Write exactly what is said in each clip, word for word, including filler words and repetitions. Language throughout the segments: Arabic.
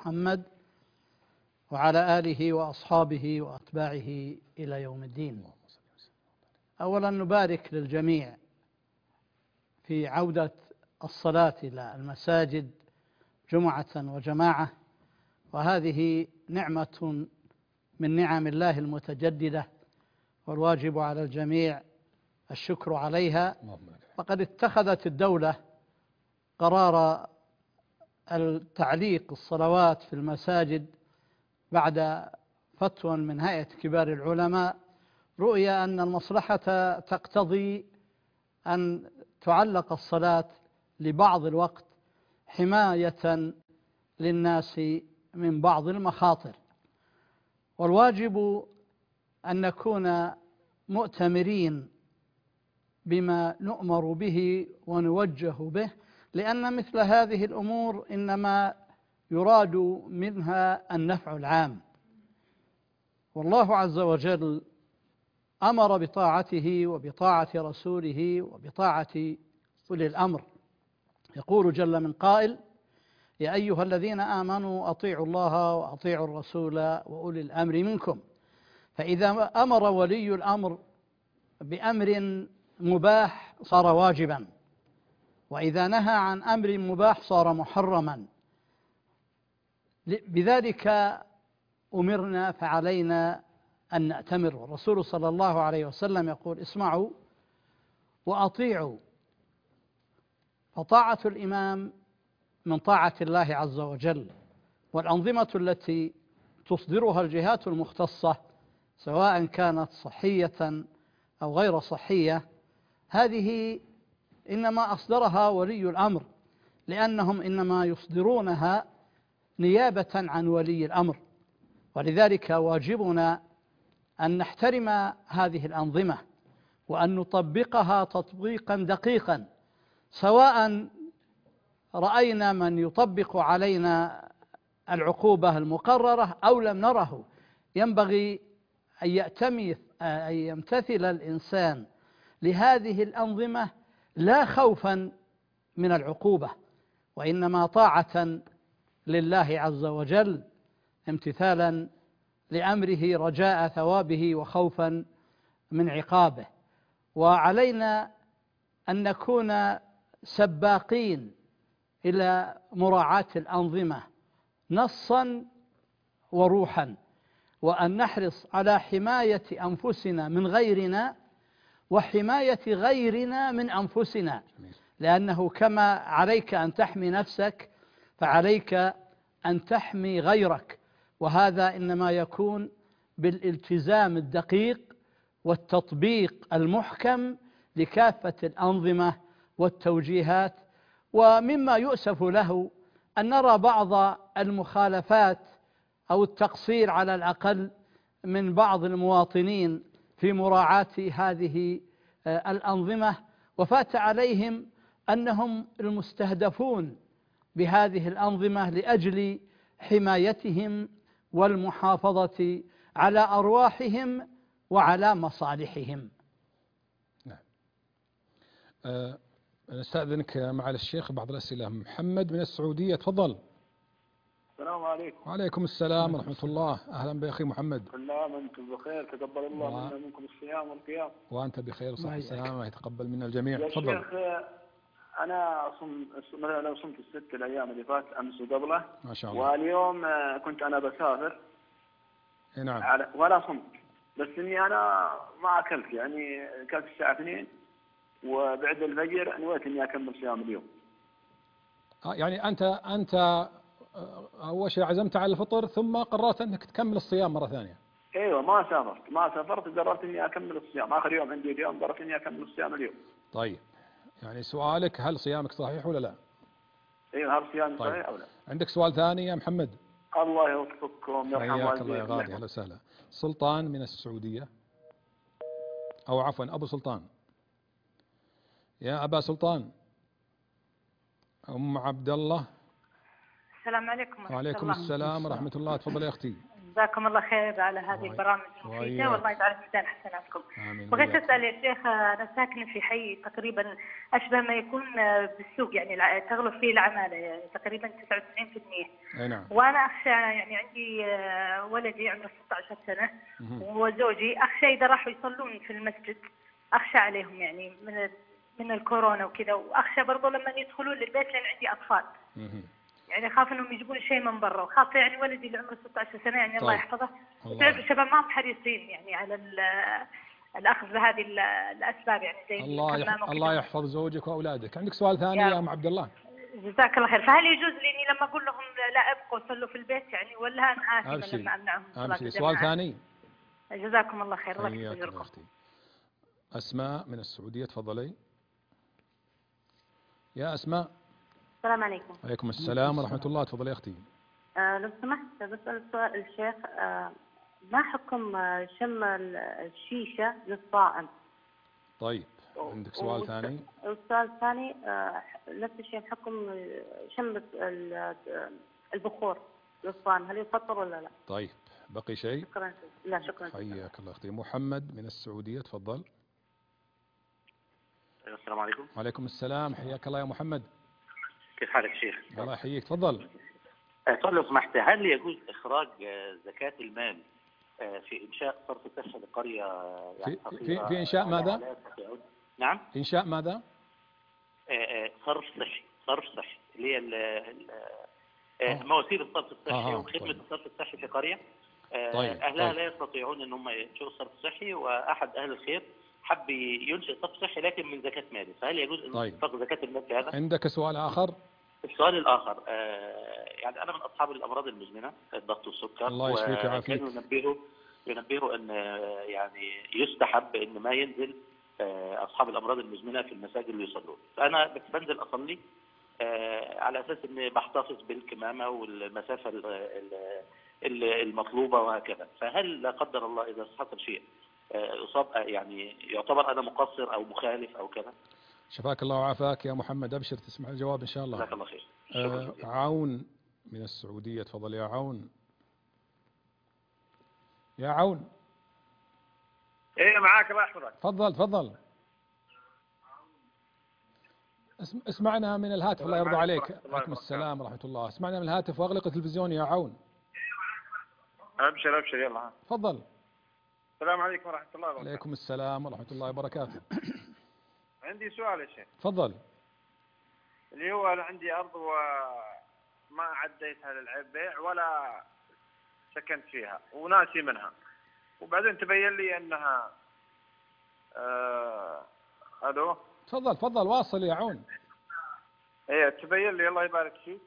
محمد وعلى آله وأصحابه وأتباعه إلى يوم الدين. أولا نبارك للجميع في عودة الصلاة إلى المساجد جمعة وجماعة، وهذه نعمة من نعم الله المتجددة، والواجب على الجميع الشكر عليها. وقد اتخذت الدولة قرار التعليق الصلوات في المساجد بعد فتوى من هيئة كبار العلماء، رؤي أن المصلحة تقتضي أن تعلق الصلاة لبعض الوقت حماية للناس من بعض المخاطر، والواجب أن نكون مؤتمرين بما نؤمر به ونوجه به، لأن مثل هذه الأمور إنما يراد منها النفع العام. والله عز وجل أمر بطاعته وبطاعة رسوله وبطاعة أولي الأمر. يقول جل من قائل: يا أيها الذين آمنوا أطيعوا الله وأطيعوا الرسول وأولي الأمر منكم. فإذا أمر ولي الأمر بأمر مباح صار واجبا، وإذا نهى عن أمر مباح صار محرما. بذلك أمرنا فعلينا أن نأتمر. والرسول صلى الله عليه وسلم يقول: اسمعوا وأطيعوا. فطاعة الإمام من طاعة الله عز وجل، والأنظمة التي تصدرها الجهات المختصة سواء كانت صحية أو غير صحية، هذه إنما أصدرها ولي الأمر، لأنهم إنما يصدرونها نيابة عن ولي الأمر. ولذلك واجبنا أن نحترم هذه الأنظمة وأن نطبقها تطبيقا دقيقا، سواء رأينا من يطبق علينا العقوبة المقررة أو لم نره. ينبغي أن أن يمتثل الإنسان لهذه الأنظمة لا خوفا من العقوبة، وإنما طاعة لله عز وجل، امتثالا لأمره رجاء ثوابه وخوفا من عقابه. وعلينا أن نكون سباقين إلى مراعاة الأنظمة نصا وروحا، وأن نحرص على حماية أنفسنا من غيرنا وحماية غيرنا من أنفسنا، لأنه كما عليك أن تحمي نفسك فعليك أن تحمي غيرك، وهذا إنما يكون بالالتزام الدقيق والتطبيق المحكم لكافة الأنظمة والتوجيهات. ومما يؤسف له أن نرى بعض المخالفات أو التقصير على الأقل من بعض المواطنين في مراعاة هذه الأنظمة، وفات عليهم أنهم المستهدفون بهذه الأنظمة لأجل حمايتهم والمحافظة على أرواحهم وعلى مصالحهم. نعم. أه نستأذنك معالي الشيخ بعض الأسئلة. محمد من السعودية، تفضل. السلام عليكم. وعليكم السلام ورحمة الله. أهلا بأخي محمد. كل عام وأنتم بخير، تقبل الله و... منا منكم الصيام والقيام. وأنت بخير وصحة وسلامة، يتقبل منا الجميع. يا تفضل. شيخ أنا صم... لو صمت الست الأيام اللي فات أمس وقبله ما شاء الله، واليوم كنت أنا بسافر. نعم. على... ولا صمت، بس إني أنا ما أكلت، يعني أكلت الساعة اثنين وبعد الفجر نويت إني أكمل صيام اليوم. آه يعني أنت أنت أول شيء عزمت على الفطر ثم قررت أنك تكمل الصيام مرة ثانية. ايوه ما سافرت ما سافرت قررت اني اكمل الصيام، اخر يوم عندي اليوم قررت اني اكمل الصيام اليوم. طيب، يعني سؤالك هل صيامك صحيح ولا لا؟ ايوه هل صيامي طيب. صحيح او لا؟ عندك سؤال ثاني يا محمد؟ الله يوفقكم يرحم والديكم. حياك الله يا غالي، اهلا وسهلا. سلطان من السعودية، او عفوا ابو سلطان. يا ابا سلطان. ام عبد الله. السلام عليكم ورحمة وعليكم الله. السلام ورحمة الله. تفضل يا اختي. جزاكم الله خير على هذه البرامج المفيدة، والله يجعل في ميزان حسناتكم. بغيت أسأل يا شيخ، أنا ساكنة في حي تقريبا أشبه ما يكون بالسوق، يعني تغلب فيه العمالة يعني تقريبا تسعة وتسعين بالمئة. أي نعم. وأنا أخشى يعني عندي ولدي عمره ستة عشر سنة وزوجي، أخشى إذا راحوا يصلون في المسجد أخشى عليهم يعني من من الكورونا وكذا، وأخشى برضو لما يدخلون للبيت لأن عندي أطفال. يعني خاف انهم يجيبون شيء من برا، وخاف يعني ولدي اللي عمره ستة عشر سنه يعني الله يحفظه، وتعرف الشباب ما هم حريصين يعني على الاخذ بهذه الاسباب يعني زي الله يح... الله يحفظ زوجك واولادك. عندك سؤال ثاني يا ام عبد الله؟ جزاك الله خير. فهل يجوز لي اني لما اقول لهم لا ابقوا صلوا في البيت يعني، ولا انا آثمة لما امنعهم صلاه الجماعه؟ سؤال ثاني. جزاكم الله خير. الله يجزاكم. اسماء من السعوديه، تفضلي يا اسماء. السلام عليكم. وعليكم السلام ورحمة الله، تفضلي يا أختي. آه لو سمحت بسأل سؤال الشيخ، آه ما حكم شم الشيشة للصائم؟ طيب عندك سؤال ثاني؟ السؤال الثاني آه نفس الشيء، حكم شم البخور للصائم، هل يفطر ولا لا؟ طيب بقي شيء؟ شكرا. لا شكرا. حياك الله أختي. محمد من السعودية، تفضل. السلام عليكم. وعليكم السلام، حياك الله يا محمد. كيف حالك شيخ؟ الله يحييك، تفضل. سؤال لو سمحت، هل يجوز إخراج زكاة المال في إنشاء صرف صحي لقرية يعني في, في, في إنشاء ماذا؟ نعم؟ إنشاء ماذا؟ صرف صحي، صرف صحي اللي هي مواسير الصرف الصحي وخدمة الصرف الصحي في قرية. طيب. أهلها طيب. لا يستطيعون أن هم ينشئوا صرف صحي، وأحد أهل الخير حب ينشئ صرف صحي لكن من زكاة ماله، فهل يجوز أن طيب. ينفق زكاة المال في هذا؟ عندك سؤال آخر؟ السؤال الآخر آه يعني أنا من أصحاب الأمراض المزمنة، الضغط والسكر، الله يشفيك ويعافيك. وكانوا ينبهوا ينبهوا أن يعني يستحب أن ما ينزل آه أصحاب الأمراض المزمنة في المساجد اللي يصلون، فأنا بس بنزل أصلي آه على أساس أني بحتفظ بالكمامة والمسافة المطلوبة وهكذا، فهل لا قدر الله إذا حصل شيء يصاب يعني يعتبر أنا مقصر أو مخالف أو كذا؟ شفاك الله وعافاك يا محمد، أبشر تسمع الجواب إن شاء الله. جزاك الله خير. آه عون من السعودية، تفضل يا عون. يا عون. إيه معاك الله يحفظك. تفضل تفضل. اسمعنا من الهاتف الله يرضى عليك. وعليكم السلام ورحمة الله. اسمعنا من الهاتف واغلق التلفزيون يا عون. أبشر أبشر يلا. تفضل. السلام عليكم ورحمة الله وبركاته. وعليكم السلام ورحمة الله وبركاته. عندي سؤال يا شيخ. تفضل. اللي هو أنا عندي أرض وما عديتها للبيع ولا سكنت فيها وناسي منها، وبعدين تبين لي أنها آه... ألو. تفضل تفضل واصل يا عون. إيه تبين لي الله يبارك فيك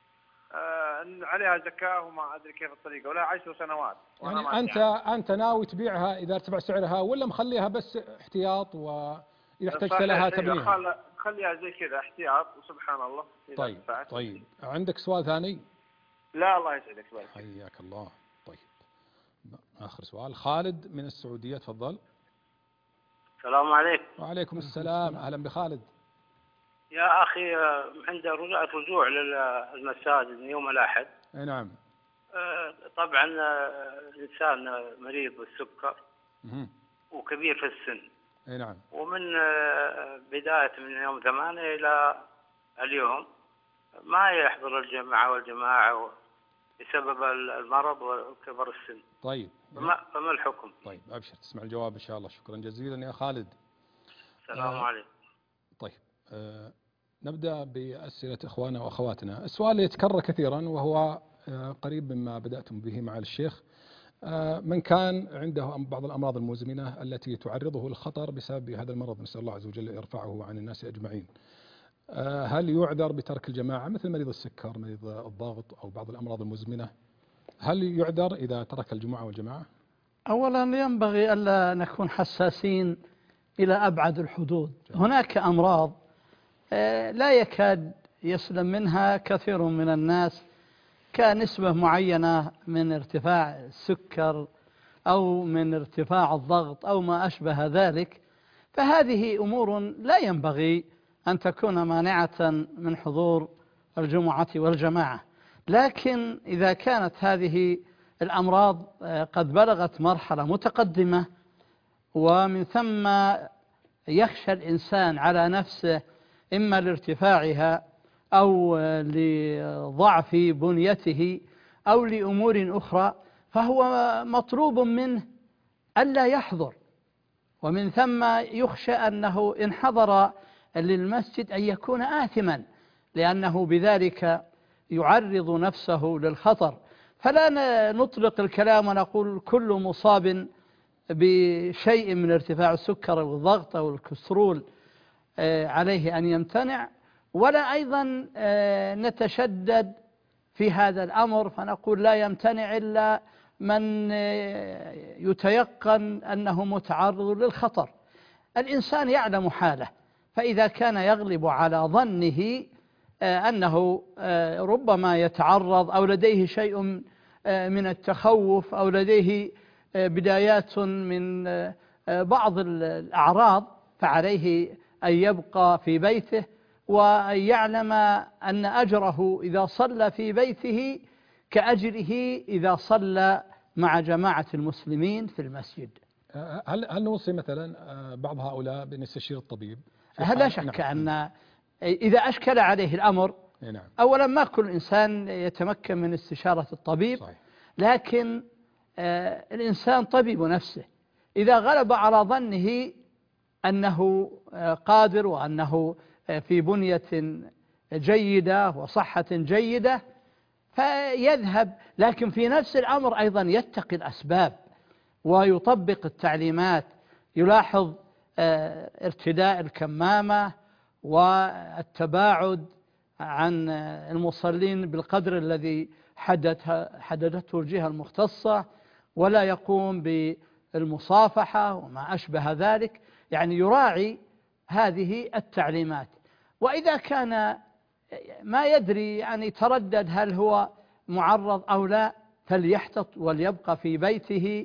آه أن عليها زكاة وما أدري كيف الطريقة، ولا عشر سنوات. يعني أنت أنت ناوي تبيعها إذا ارتفع سعرها، ولا مخليها بس احتياط وإذا احتجت لها تبنيها؟ خليها زي كذا احتياط وسبحان الله. طيب طيب. عندك سؤال ثاني؟ لا الله يسعدك. حياك الله. طيب آخر سؤال، خالد من السعودية، تفضل. السلام عليكم. وعليكم السلام، أهلا بخالد. يا أخي عند الرجوع للمساجد يوم الأحد. أي نعم. طبعا الإنسان مريض بالسكر وكبير في السن. أي نعم. ومن بداية من يوم ثمانية إلى اليوم ما يحضر الجماعة والجماعة بسبب المرض وكبر السن. طيب. فما, فما الحكم؟ طيب أبشر تسمع الجواب إن شاء الله. شكرا جزيلا يا خالد. السلام آه عليكم. طيب آه نبدأ بأسئلة إخواننا وأخواتنا. السؤال يتكرر كثيرا وهو آه قريب مما بدأتم به مع الشيخ، آه من كان عنده بعض الأمراض المزمنة التي تعرضه للخطر بسبب هذا المرض، نسأل الله عز وجل يرفعه عن الناس أجمعين، آه هل يعذر بترك الجماعة مثل مريض السكر، مريض الضغط أو بعض الأمراض المزمنة؟ هل يعذر إذا ترك الجمعة والجماعة؟ أولا ينبغي ألا نكون حساسين إلى أبعد الحدود. هناك أمراض لا يكاد يسلم منها كثير من الناس، كنسبة معينة من ارتفاع السكر أو من ارتفاع الضغط أو ما أشبه ذلك، فهذه أمور لا ينبغي أن تكون مانعة من حضور الجمعة والجماعة. لكن إذا كانت هذه الأمراض قد بلغت مرحلة متقدمة، ومن ثم يخشى الإنسان على نفسه إما لارتفاعها أو لضعف بنيته أو لأمور أخرى، فهو مطلوب منه ألا يحضر. ومن ثم يخشى أنه إن حضر للمسجد أن يكون آثما، لأنه بذلك يعرض نفسه للخطر. فلا نطلق الكلام ونقول كل مصاب بشيء من ارتفاع السكر أو الضغط أو الكوليسترول عليه أن يمتنع، ولا أيضا نتشدد في هذا الأمر فنقول لا يمتنع إلا من يتيقن أنه متعرض للخطر. الإنسان يعلم حاله، فإذا كان يغلب على ظنه أنه ربما يتعرض أو لديه شيء من التخوف أو لديه بدايات من بعض الأعراض، فعليه أن يبقى في بيته وأن يعلم أن أجره إذا صلى في بيته كأجره إذا صلى مع جماعة المسلمين في المسجد. هل هل نوصي مثلا بعض هؤلاء بأن يستشير الطبيب؟ لا شك أن إذا أشكل عليه الأمر، نعم. أولا ما كل إنسان يتمكن من استشارة الطبيب، صحيح. لكن آه الإنسان طبيب نفسه، إذا غلب على ظنه أنه آه قادر وأنه آه في بنية جيدة وصحة جيدة فيذهب، لكن في نفس الأمر أيضا يتقي الأسباب ويطبق التعليمات، يلاحظ آه ارتداء الكمامة والتباعد عن المصلين بالقدر الذي حددته الجهة المختصة، ولا يقوم بالمصافحة وما أشبه ذلك، يعني يراعي هذه التعليمات. وإذا كان ما يدري يعني تردد هل هو معرض أو لا فليحتط وليبقى في بيته.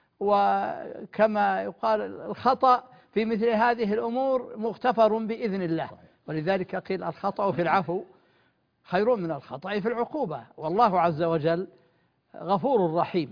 وكما يقال الخطأ في مثل هذه الأمور مغتفر بإذن الله، ولذلك قيل الخطأ في العفو خير من الخطأ في العقوبة، والله عز وجل غفور رحيم.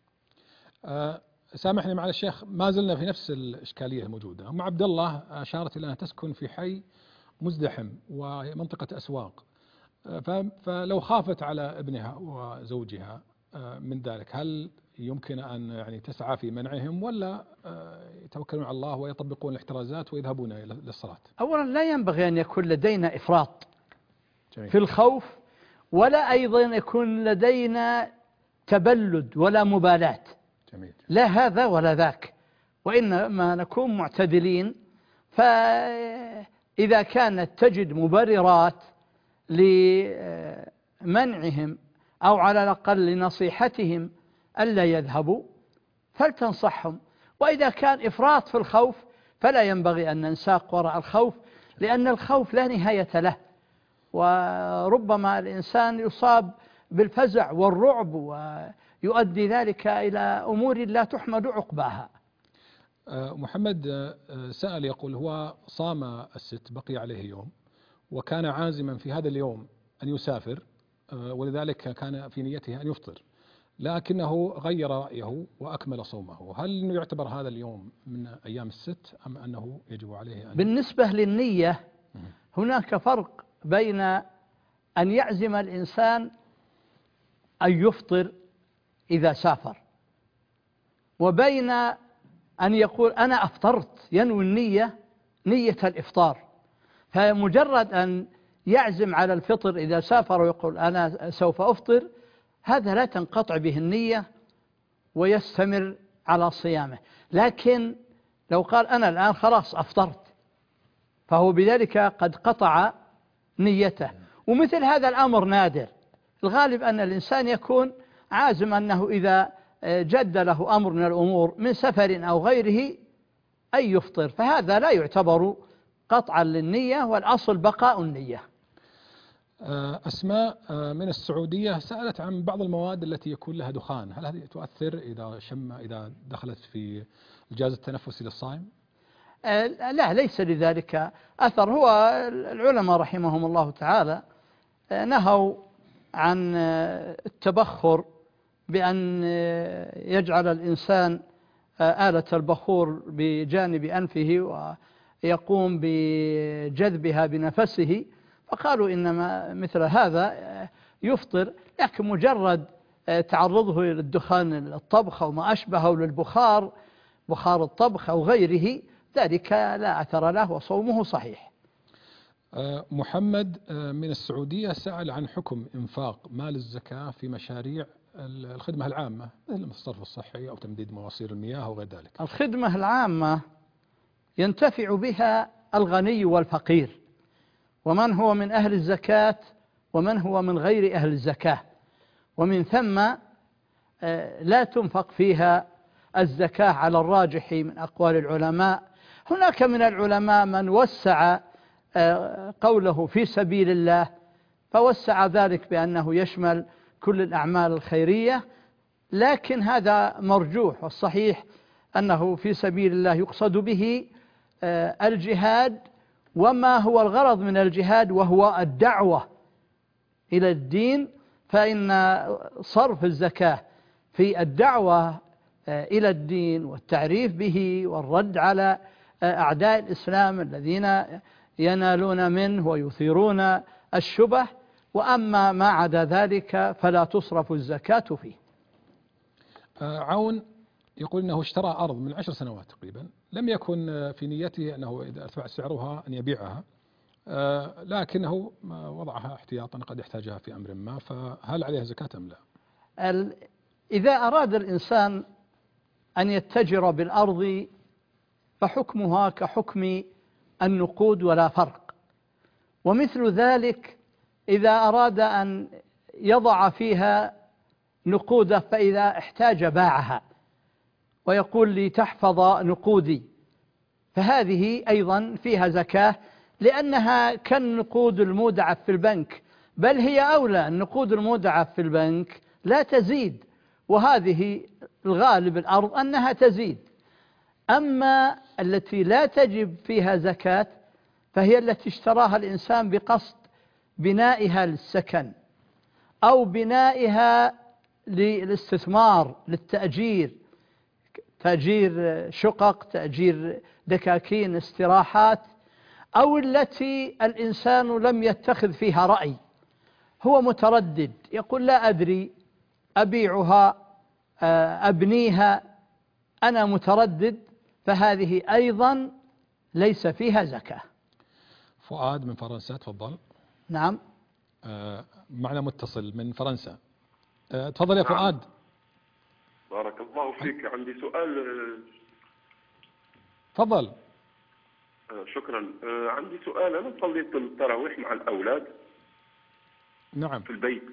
أه سامحني مع الشيخ، ما زلنا في نفس الإشكالية الموجودة. أم عبد الله أشارت إلى أنها تسكن في حي مزدحم ومنطقة أسواق، فلو خافت على ابنها وزوجها من ذلك هل يمكن أن يعني تسعى في منعهم، ولا يتوكلون على الله ويطبقون الاحترازات ويذهبون للصلاة؟ أولا لا ينبغي أن يكون لدينا إفراط جميل. في الخوف، ولا أيضا يكون لدينا تبلد ولا مبالاة. جميل. لا هذا ولا ذاك، وإنما نكون معتدلين. فإذا كانت تجد مبررات لمنعهم أو على الأقل لنصيحتهم ألا يذهبوا فلتنصحهم. وإذا كان إفراط في الخوف فلا ينبغي أن ننساق وراء الخوف، لأن الخوف لا نهاية له، وربما الإنسان يصاب بالفزع والرعب ويؤدي ذلك إلى أمور لا تحمد عقباها. محمد سأل يقول هو صام الست بقي عليه يوم، وكان عازما في هذا اليوم أن يسافر، ولذلك كان في نيته أن يفطر، لكنه غير رأيه وأكمل صومه. هل يعتبر هذا اليوم من أيام الست أم أنه يجب عليه أن؟ بالنسبة للنية هناك فرق بين أن يعزم الإنسان أن يفطر إذا سافر، وبين أن يقول أنا أفطرت، ينوي النية نية الإفطار. فمجرد أن يعزم على الفطر إذا سافر ويقول أنا سوف أفطر، هذا لا تنقطع به النية ويستمر على صيامه. لكن لو قال أنا الآن خلاص أفطرت فهو بذلك قد قطع نيته. ومثل هذا الأمر نادر، الغالب أن الإنسان يكون عازم أنه إذا جد له أمر من الأمور من سفر أو غيره أن يفطر، فهذا لا يعتبر قطعا للنية، والأصل بقاء النية. أسماء من السعودية سألت عن بعض المواد التي يكون لها دخان، هل هذه تؤثر إذا شم إذا دخلت في الجهاز التنفسي للصائم؟ لا، ليس لذلك أثر. هو العلماء رحمهم الله تعالى نهوا عن التبخر بأن يجعل الإنسان آلة البخور بجانب أنفه ويقوم بجذبها بنفسه، فقالوا إنما مثل هذا يفطر، لكن مجرد تعرضه للدخان الطبخ أو ما أشبهه للبخار، بخار الطبخ أو غيره، ذلك لا أثر له وصومه صحيح. محمد من السعودية سأل عن حكم إنفاق مال الزكاة في مشاريع الخدمة العامة مثل الصرف الصحي أو تمديد مواسير المياه وغير ذلك. الخدمة العامة ينتفع بها الغني والفقير، ومن هو من أهل الزكاة ومن هو من غير أهل الزكاة، ومن ثم لا تنفق فيها الزكاة على الراجح من أقوال العلماء. هناك من العلماء من وسع قوله في سبيل الله، فوسع ذلك بأنه يشمل كل الأعمال الخيرية، لكن هذا مرجوح، والصحيح أنه في سبيل الله يقصد به الجهاد وما هو الغرض من الجهاد وهو الدعوة إلى الدين، فإن صرف الزكاة في الدعوة إلى الدين والتعريف به والرد على أعداء الإسلام الذين ينالون منه ويثيرون الشبه، وأما ما عدا ذلك فلا تصرف الزكاة فيه. عون يقول أنه اشترى أرض من عشر سنوات تقريبا، لم يكن في نيته أنه إذا ارتفع سعرها أن يبيعها، لكنه وضعها احتياطا قد يحتاجها في أمر ما، فهل عليها زكاة أم لا؟ إذا أراد الإنسان أن يتجر بالأرض فحكمها كحكم النقود ولا فرق، ومثل ذلك إذا أراد أن يضع فيها نقوده فإذا احتاج باعها ويقول لي تحفظ نقودي، فهذه أيضا فيها زكاة، لأنها كالنقود المودعة في البنك، بل هي أولى. النقود المودعة في البنك لا تزيد، وهذه الغالب الأرض أنها تزيد. أما التي لا تجب فيها زكاة فهي التي اشتراها الإنسان بقصد بنائها للسكن أو بنائها للاستثمار للتأجير، تأجير شقق، تأجير دكاكين، استراحات، أو التي الإنسان لم يتخذ فيها رأي، هو متردد يقول لا أدري أبيعها أبنيها، أنا متردد، فهذه أيضا ليس فيها زكاة. فؤاد من فرنسا تفضل. نعم. آه معنا متصل من فرنسا. آه تفضل يا فؤاد. بارك الله فيك، عندي سؤال. تفضل. آه شكرا. آه عندي سؤال، أنا صليت التراويح مع الأولاد نعم في البيت،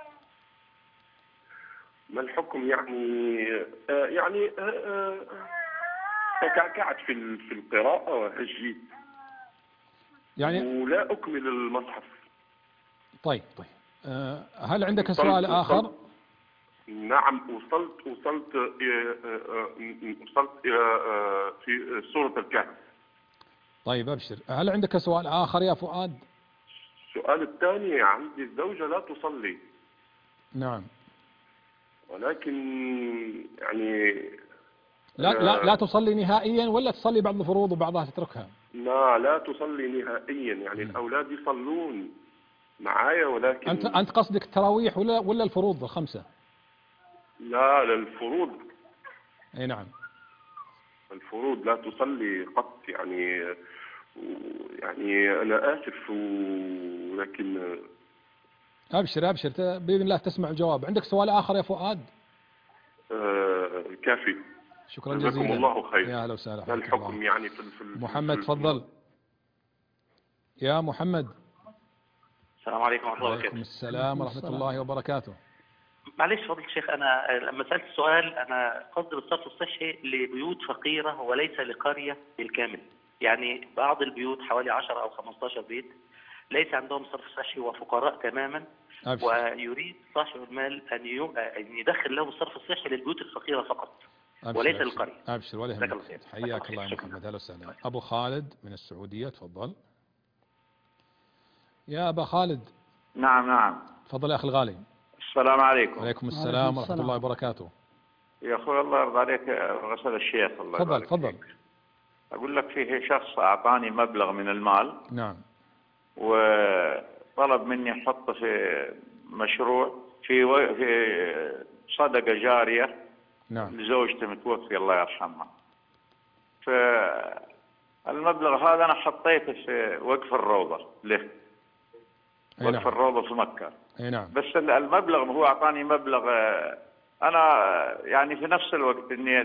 ما الحكم يعني؟ آه يعني آه آه تكعكعت في في القراءة وهجيت يعني ولا أكمل المصحف. طيب طيب أه هل عندك سؤال وصلت آخر؟ وصلت نعم وصلت وصلت وصلت في سورة الكهف. طيب أبشر. هل عندك سؤال آخر يا فؤاد؟ السؤال الثاني، عندي الزوجة لا تصلي. نعم. ولكن يعني لا لا لا تصلي نهائيا ولا تصلي بعض الفروض وبعضها تتركها؟ لا لا تصلي نهائيا، يعني م. الأولاد يصلون معايا ولكن أنت أنت قصدك التراويح ولا ولا الفروض الخمسة؟ لا للفروض. أي نعم. الفروض لا تصلي قط، يعني يعني أنا آسف ولكن أبشر أبشر بإذن الله تسمع الجواب. عندك سؤال آخر يا فؤاد؟ آه كافي. شكرا جزيلا. جزاكم الله خير. يا أهلا وسهلا. ما الحكم يعني في, في محمد تفضل. يا محمد. السلام عليكم ورحمة الله وبركاته. وعليكم السلام ورحمة الله وبركاته. معلش فضل الشيخ، أنا لما سألت السؤال أنا قصدي بالصرف الصحي لبيوت فقيرة وليس لقرية بالكامل، يعني بعض البيوت حوالي عشرة أو خمسة عشر بيت ليس عندهم صرف صحي وفقراء تماما. أبشر. ويريد صاحب المال أن يدخل له الصرف الصحي للبيوت الفقيرة فقط أبشر وليس أبشر للقرية. أبشر ولا يهمك. حياك الله يا محمد. أهلا وسهلا. أبو خالد من السعودية تفضل. يا أبا خالد. نعم نعم. تفضل يا أخي الغالي. السلام عليكم. وعليكم السلام ورحمة الله وبركاته. يا أخوي الله يرضى عليك غسل الشيخ الله تفضل تفضل. أقول لك فيه شخص أعطاني مبلغ من المال. نعم. وطلب مني أحطه في مشروع في و... في صدقة جارية. نعم. لزوجته متوفي الله يرحمها. فالمبلغ هذا أنا حطيته في وقف الروضة له. وقف نعم. الروضة في مكة. اي نعم. بس المبلغ هو أعطاني مبلغ، أنا يعني في نفس الوقت إني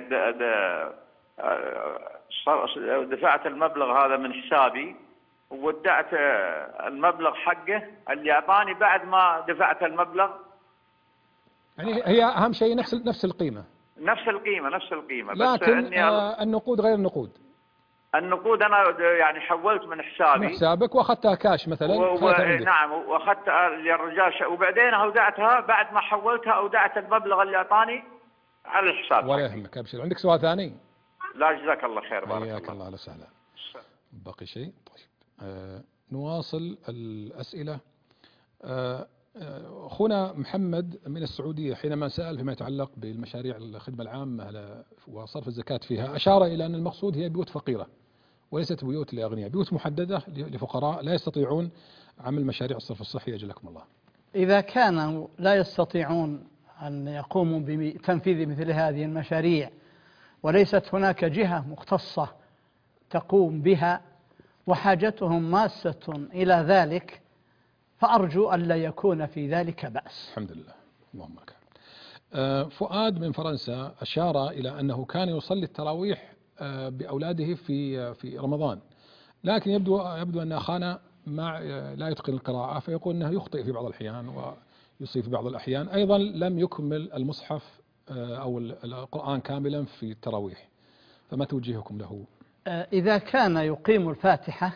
دفعت المبلغ هذا من حسابي وودعت المبلغ حقه اللي أعطاني بعد ما دفعت المبلغ. يعني هي أهم شيء نفس نفس القيمة. نفس القيمة نفس القيمة. لكن آه النقود غير النقود. النقود أنا يعني حولت من حسابي. من حسابك وأخذتها كاش مثلا. و... نعم وأخذت للرجال وبعدين أودعتها بعد ما حولتها أودعت المبلغ اللي أعطاني على الحساب. ولا يهمك أبشر. عندك سؤال ثاني؟ لا جزاك الله خير بارك الله. الله. الله على سهلا. باقي شيء؟ طيب آه نواصل الأسئلة. آه أخونا محمد من السعودية حينما سأل فيما يتعلق بالمشاريع الخدمة العامة وصرف الزكاة فيها أشار إلى أن المقصود هي بيوت فقيرة وليست بيوت لأغنياء، بيوت محددة لفقراء لا يستطيعون عمل مشاريع الصرف الصحي. أجلكم الله. إذا كانوا لا يستطيعون أن يقوموا بتنفيذ مثل هذه المشاريع وليست هناك جهة مختصة تقوم بها وحاجتهم ماسة إلى ذلك فأرجو أن لا يكون في ذلك بأس. الحمد لله اللهم لك. آه فؤاد من فرنسا أشار إلى أنه كان يصلي التراويح آه بأولاده في في رمضان، لكن يبدو يبدو أن أخانا ما لا يتقن القراءة فيقول أنه يخطئ في بعض الأحيان ويصيب في بعض الأحيان. أيضا لم يكمل المصحف آه أو القرآن كاملا في التراويح، فما توجيهكم له؟ آه إذا كان يقيم الفاتحة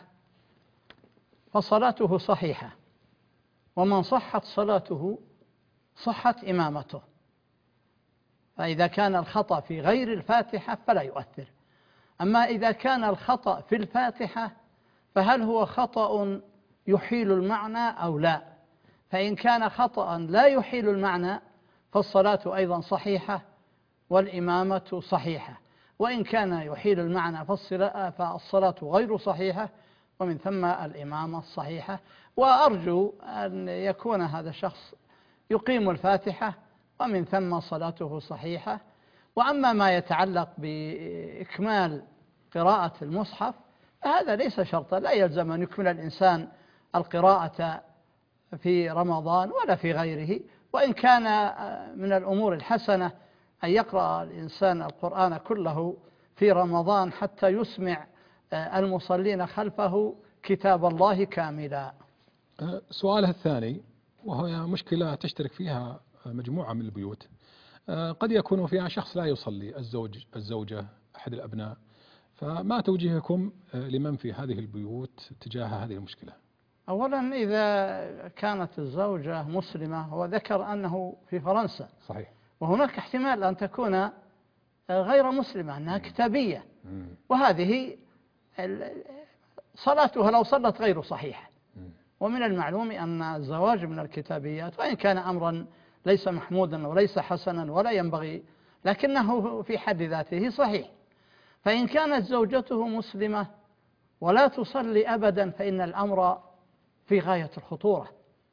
فصلاته صحيحة، ومن صحت صلاته صحت إمامته. فإذا كان الخطأ في غير الفاتحة فلا يؤثر. أما إذا كان الخطأ في الفاتحة فهل هو خطأ يحيل المعنى أو لا؟ فإن كان خطأ لا يحيل المعنى فالصلاة أيضا صحيحة والإمامة صحيحة، وإن كان يحيل المعنى فالصلاة غير صحيحة ومن ثم الإمامة الصحيحة. وأرجو أن يكون هذا الشخص يقيم الفاتحة ومن ثم صلاته صحيحة. وأما ما يتعلق بإكمال قراءة المصحف فهذا ليس شرطا، لا يلزم أن يكمل الإنسان القراءة في رمضان ولا في غيره، وإن كان من الأمور الحسنة أن يقرأ الإنسان القرآن كله في رمضان حتى يسمع المصلين خلفه كتاب الله كاملا. سؤاله الثاني وهي مشكلة تشترك فيها مجموعة من البيوت، قد يكون فيها شخص لا يصلي، الزوج الزوجة أحد الأبناء، فما توجيهكم لمن في هذه البيوت تجاه هذه المشكلة؟ أولا إذا كانت الزوجة مسلمة، هو ذكر أنه في فرنسا صحيح، وهناك احتمال أن تكون غير مسلمة أنها كتابية، وهذه صلاتها لو صلت غير صحيحة. ومن المعلوم أن الزواج من الكتابيات وإن كان أمرا ليس محمودا وليس حسنا ولا ينبغي، لكنه في حد ذاته صحيح. فإن كانت زوجته مسلمة ولا تصلي أبدا فإن الأمر في غاية الخطورة،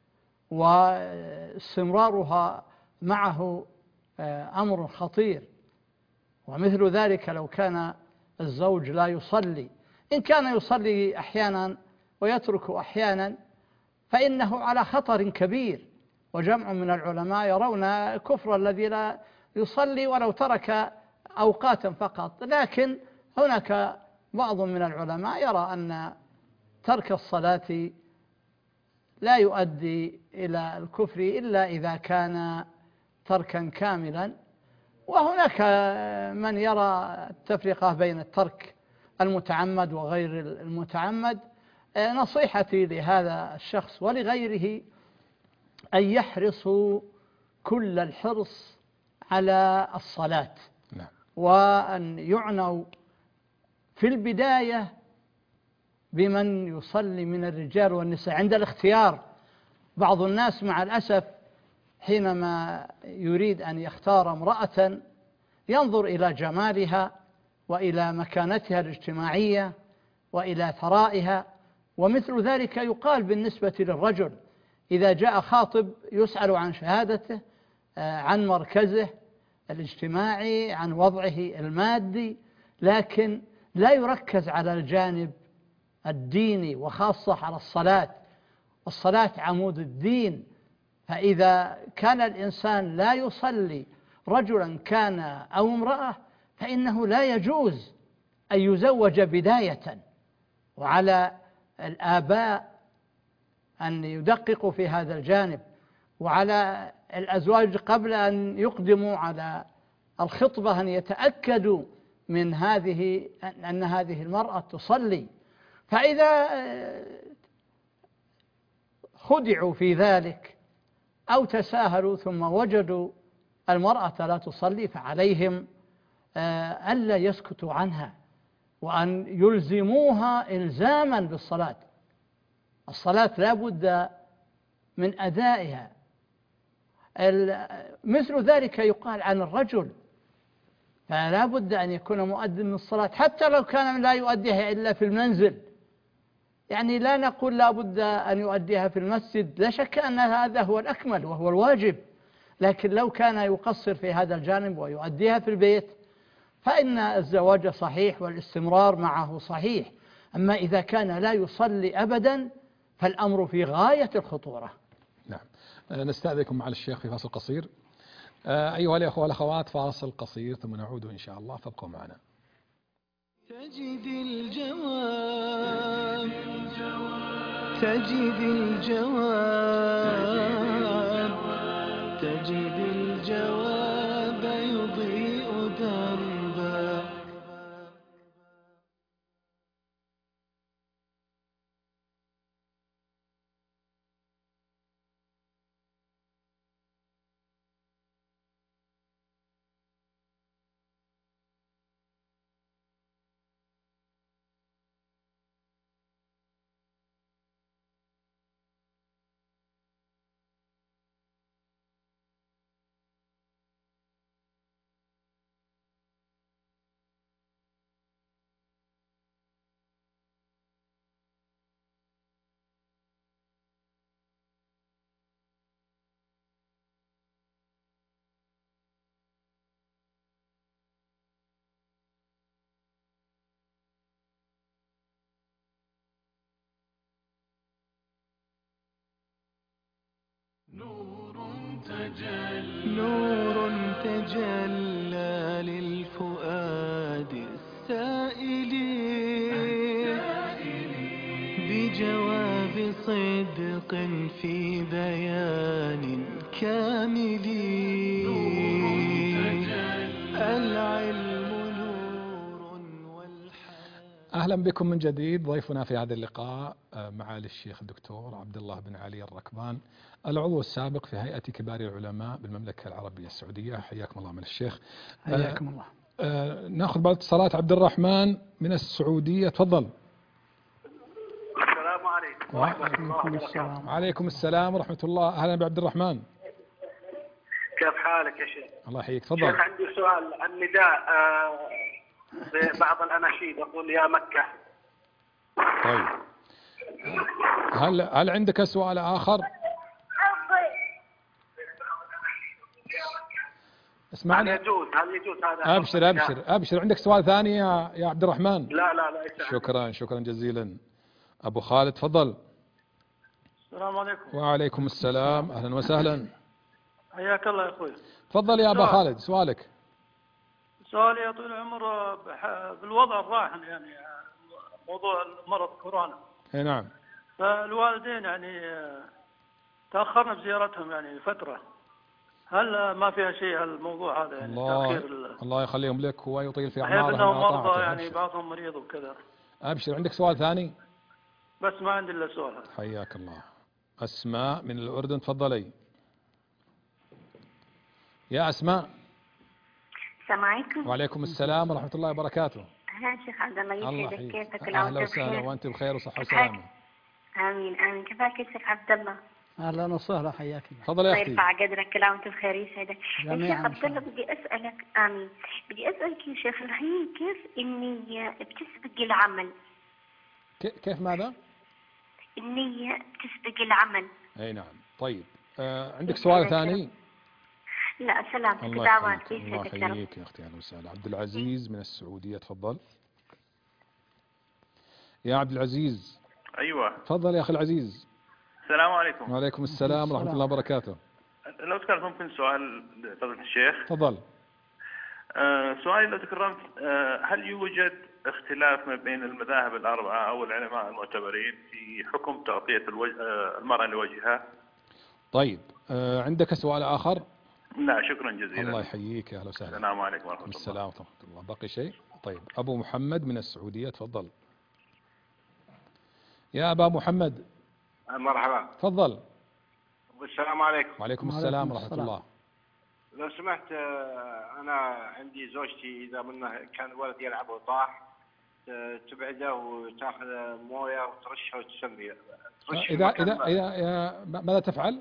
واستمرارها معه أمر خطير. ومثل ذلك لو كان الزوج لا يصلي، إن كان يصلي أحيانا ويترك أحيانا فإنه على خطر كبير. وجمع من العلماء يرون كفر الذي لا يصلي ولو ترك أوقاتا فقط، لكن هناك بعض من العلماء يرى أن ترك الصلاة لا يؤدي إلى الكفر إلا إذا كان تركا كاملا. وهناك من يرى التفرقة بين الترك المتعمد وغير المتعمد. نصيحتي لهذا الشخص ولغيره أن يحرصوا كل الحرص على الصلاة، نعم. وأن يعنوا في البداية بمن يصلي من الرجال والنساء عند الاختيار. بعض الناس مع الأسف حينما يريد أن يختار امرأة ينظر إلى جمالها وإلى مكانتها الاجتماعية وإلى ثرائها. ومثل ذلك يقال بالنسبة للرجل إذا جاء خاطب يسأل عن شهادته، عن مركزه الاجتماعي، عن وضعه المادي، لكن لا يركز على الجانب الديني وخاصة على الصلاة. الصلاة عمود الدين، فإذا كان الإنسان لا يصلي رجلا كان أو امرأة فإنه لا يجوز أن يزوج بداية. وعلى الآباء أن يدققوا في هذا الجانب، وعلى الأزواج قبل أن يقدموا على الخطبة أن يتأكدوا من هذه أن هذه المرأة تصلي. فإذا خدعوا في ذلك أو تساهلوا ثم وجدوا المرأة لا تصلي فعليهم ألا يسكتوا عنها وأن يلزموها إلزاما بالصلاة. الصلاة لا بد من أدائها. مثل ذلك يقال عن الرجل، فلا بد أن يكون مؤذن الصلاة حتى لو كان لا يؤديها إلا في المنزل. يعني لا نقول لا بد أن يؤديها في المسجد، لا شك أن هذا هو الأكمل وهو الواجب، لكن لو كان يقصر في هذا الجانب ويؤديها في البيت فإن الزواج صحيح والاستمرار معه صحيح. أما إذا كان لا يصلي أبدا فالأمر في غاية الخطورة. نعم. نستأذنكم مع الشيخ في فاصل قصير. أيها الأخوة والأخوات، فاصل قصير ثم نعود إن شاء الله، فابقوا معنا. تجد الجواب تجد الجواب تجد الجواب يضيء دربا. نور تجلى نور تجلى للفؤاد السائل بجواب صدق في بيان كامل. العلم نور والحياة. أهلا بكم من جديد. ضيفنا في هذا اللقاء معالي الشيخ الدكتور عبد الله بن علي الركبان، العضو السابق في هيئة كبار العلماء بالمملكة العربية السعودية. حياكم الله من الشيخ. حياكم الله. آه ناخذ بعض اتصالات. عبد الرحمن من السعودية، تفضل. السلام عليكم ورحمة الله وبركاته. وعليكم السلام ورحمة الله. أهلا بعبد الرحمن. كيف حالك يا شيخ؟ الله يحييك، تفضل. شيخ عندي سؤال. النداء آه ببعض الأناشيد يقول يا مكة. طيب، هل هل عندك سؤال آخر؟ اسمعني. هل يجوز هل يجوز هذا؟ أبشر أبشر أبشر. عندك سؤال ثاني يا يا عبد الرحمن؟ لا لا لا. شكرا شكرا جزيلا. أبو خالد، تفضل. السلام عليكم. وعليكم السلام، أهلا وسهلا. حياك الله يا أخوي. تفضل يا أبا خالد، سؤالك. سؤالي يا طويل العمر بالوضع الراهن، يعني موضوع مرض كورونا. اي نعم. فالوالدين يعني تأخرنا بزيارتهم يعني فترة، هل ما فيها شيء هالموضوع هذا يعني؟ الله تأخير الله يخليهم لك ويطيل في أعمارهم. أعمارهم. أحيانا انهم مرضى يعني، بعضهم مريض وكذا. أبشر. عندك سؤال ثاني؟ بس ما عندي إلا سؤال. حياك الله. أسماء من الأردن، تفضلي. يا أسماء. السلام عليكم. وعليكم السلام ورحمة الله وبركاته. أهلا شيخ عبد الله، يسعدك. كيفك؟ أهلا وسهلا، وأنت بخير وصحة وسلامة. آمين آمين. كيفك يا شيخ عبد الله؟ أهلا وسهلا، حياك الله. تفضل يا الله أختي. يرفع قدرك، كل عام وانت بخير، يسعدك. يا جميعاً شيخ إن عبد شاء الله، الله. بدي اسالك امين بدي اسالك يا شيخ، الحين كيف النية بتسبق العمل؟ ك- كيف ماذا؟ النية بتسبق العمل. أي نعم. طيب آه عندك سؤال ثاني؟ لا سلامتك، الله دعوات، يحييك، الله يسعدك يا رب. يحييك يا أختي. أهلا وسهلا. عبد العزيز من السعودية، تفضل. يا عبد العزيز. ايوه. تفضل يا أخي العزيز. السلام عليكم. وعليكم السلام ورحمة الله وبركاته. لو تكرمت ممكن سؤال فضيلة الشيخ؟ تفضل. آه سؤالي لو تكرمت، آه هل يوجد اختلاف ما بين المذاهب الأربعة أو العلماء المعتبرين في حكم تغطية الوجه آه المرأة لوجهها؟ طيب آه عندك سؤال آخر؟ لا شكرا جزيلا. الله يحييك، يا أهلا وسهلا. السلام عليكم ورحمة الله. السلام ورحمة الله. باقي شيء؟ طيب أبو محمد من السعودية، تفضل. يا أبا محمد. مرحبا. تفضل. السلام عليكم. وعليكم السلام ورحمة الله. لو سمحت، أنا عندي زوجتي إذا منها كان الولد يلعب وطاح تبعده وتاخذ مويه وترشه وتسمي. إذا إذا إذا ماذا تفعل؟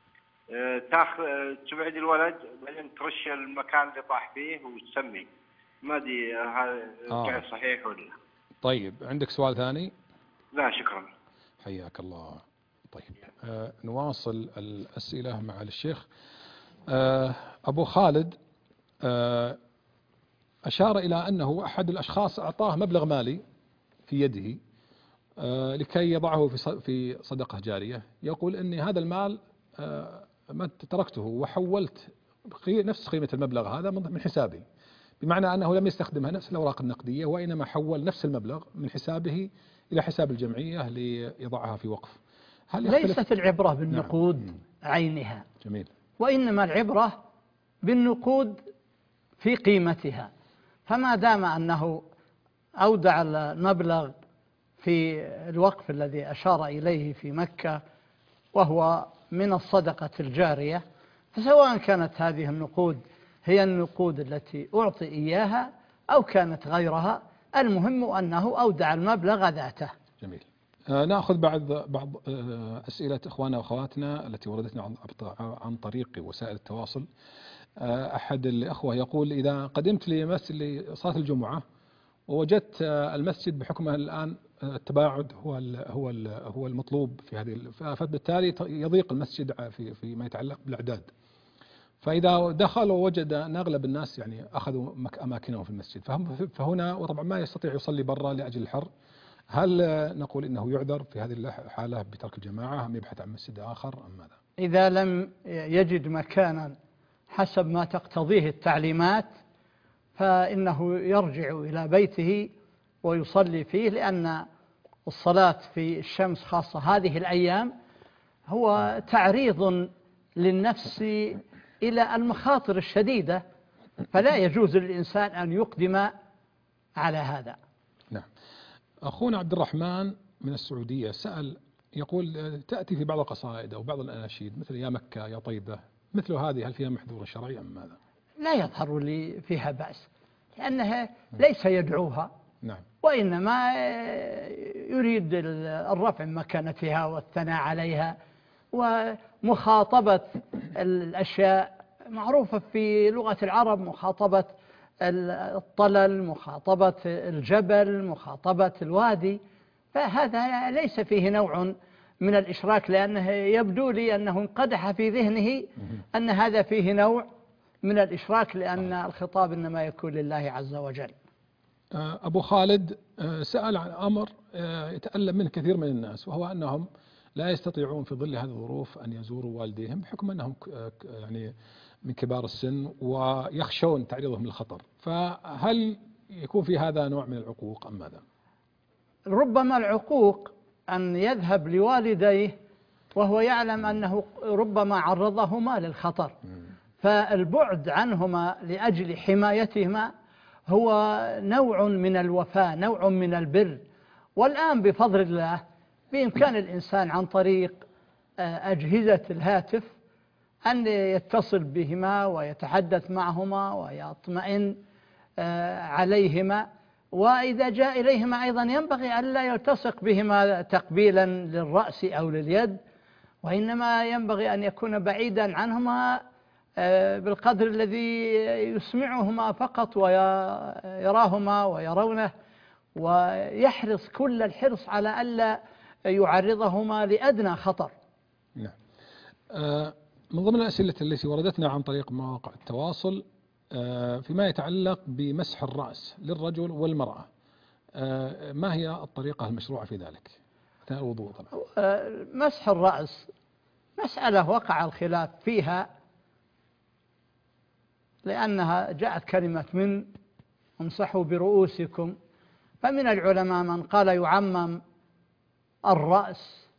تاخذ تبعد الولد بعدين ترش المكان اللي طاح فيه وتسمي. ما أدري هذا الفعل آه. صحيح ولا؟ طيب عندك سؤال ثاني؟ لا شكرا. حياك الله. طيب آه نواصل الأسئلة مع الشيخ. آه أبو خالد آه أشار إلى أنه أحد الأشخاص أعطاه مبلغ مالي في يده آه لكي يضعه في في صدقة جارية. يقول أني هذا المال آه ما تركته وحولت نفس قيمة المبلغ هذا من حسابي، بمعنى أنه لم يستخدمها نفس الأوراق النقدية، وإنما حول نفس المبلغ من حسابه إلى حساب الجمعية ليضعها في وقف. هل ليست العبرة بالنقود نعم. عينها. جميل. وإنما العبرة بالنقود في قيمتها. فما دام أنه أودع المبلغ في الوقف الذي أشار إليه في مكة وهو من الصدقة الجارية، فسواء كانت هذه النقود هي النقود التي أعطي إياها أو كانت غيرها، المهم أنه أودع المبلغ ذاته. جميل. آه نأخذ بعض بعض آه أسئلة إخواننا وأخواتنا التي وردتنا عن, عن طريق وسائل التواصل. آه أحد الأخوة يقول: إذا قدمت لمسجد لصلاة الجمعة ووجدت آه المسجد بحكمه الآن التباعد هو ال هو ال هو المطلوب في هذه، فبالتالي يضيق المسجد في فيما يتعلق بالأعداد. فإذا دخل ووجد أن أغلب الناس يعني أخذوا أماكنهم في المسجد، فهنا وطبعا ما يستطيع يصلي برا لأجل الحر، هل نقول إنه يعذر في هذه الحالة بترك الجماعة أم يبحث عن مسجد آخر أم ماذا؟ إذا لم يجد مكانا حسب ما تقتضيه التعليمات فإنه يرجع إلى بيته ويصلي فيه، لأن الصلاة في الشمس خاصة هذه الأيام هو تعريض للنفس إلى المخاطر الشديدة، فلا يجوز للإنسان أن يقدم على هذا. نعم. أخونا عبد الرحمن من السعودية سأل، يقول: تأتي في بعض القصائد أو بعض الأناشيد مثل يا مكة يا طيبة، مثل هذه هل فيها محذور شرعي أم ماذا؟ لا يظهر لي فيها بأس، لأنها ليس يدعوها، نعم، وإنما يريد الرفع من مكانتها والثناء عليها ومخاطبة الأشياء معروفة في لغة العرب، مخاطبة الطلل، مخاطبة الجبل، مخاطبة الوادي، فهذا ليس فيه نوع من الإشراك، لأنه يبدو لي أنه انقدح في ذهنه أن هذا فيه نوع من الإشراك، لأن الخطاب إنما يكون لله عز وجل. أبو خالد سأل عن أمر يتألم منه كثير من الناس، وهو أنهم لا يستطيعون في ظل هذه الظروف أن يزوروا والديهم بحكم أنهم يعني من كبار السن ويخشون تعريضهم للخطر، فهل يكون في هذا نوع من العقوق أم ماذا؟ ربما العقوق أن يذهب لوالديه وهو يعلم أنه ربما عرضهما للخطر، فالبعد عنهما لأجل حمايتهما هو نوع من الوفاء، نوع من البر. والآن بفضل الله بإمكان الإنسان عن طريق أجهزة الهاتف أن يتصل بهما ويتحدث معهما ويطمئن عليهما، وإذا جاء إليهما أيضا ينبغي أن لا يلتصق بهما تقبيلا للرأس أو لليد، وإنما ينبغي أن يكون بعيدا عنهما بالقدر الذي يسمعهما فقط ويراهما ويرونه، ويحرص كل الحرص على ألا يعرضهما لأدنى خطر. نعم. من ضمن الأسئلة التي وردتنا عن طريق مواقع التواصل فيما يتعلق بمسح الرأس للرجل والمرأة، ما هي الطريقة المشروعة في ذلك أثناء الوضوء؟ طبعا مسح الرأس مسألة وقع الخلاف فيها، لأنها جاءت كلمة من امسحوا برؤوسكم، فمن العلماء من قال يعمم الرأس،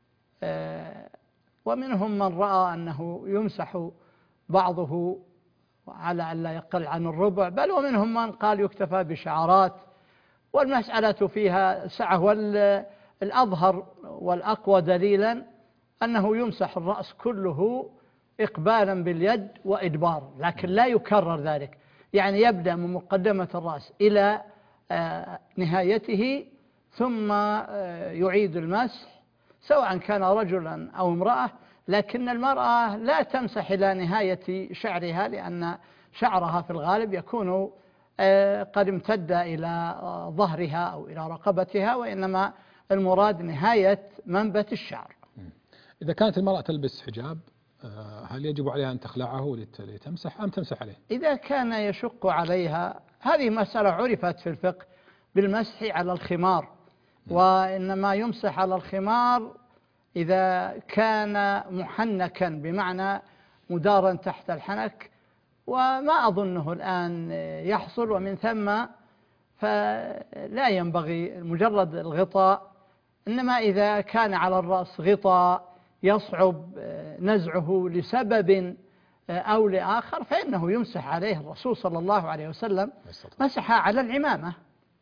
ومنهم من رأى أنه يمسح بعضه على أن لا يقل عن الربع، بل ومنهم من قال يكتفى بشعرات، والمسألة فيها سعة. والأظهر والأقوى دليلا أنه يمسح الرأس كله إقبالا باليد وإدبار، لكن لا يكرر ذلك، يعني يبدأ من مقدمة الرأس إلى نهايته ثم يعيد المسح سواء كان رجلا أو امرأة، لكن المرأة لا تمسح إلى نهاية شعرها، لأن شعرها في الغالب يكون قد امتد إلى ظهرها أو إلى رقبتها، وإنما المراد نهاية منبت الشعر. إذا كانت المرأة تلبس حجاب هل يجب عليها أن تخلعه لتمسح أم تمسح عليه؟ إذا كان يشق عليها، هذه مسألة عرفت في الفقه بالمسح على الخمار، وإنما يمسح على الخمار إذا كان محنكا بمعنى مدارا تحت الحنك، وما أظنه الآن يحصل، ومن ثم فلا ينبغي مجرد الغطاء، إنما إذا كان على الرأس غطاء يصعب نزعه لسبب أو لآخر فإنه يمسح عليه. الرسول صلى الله عليه وسلم مسح على العمامة.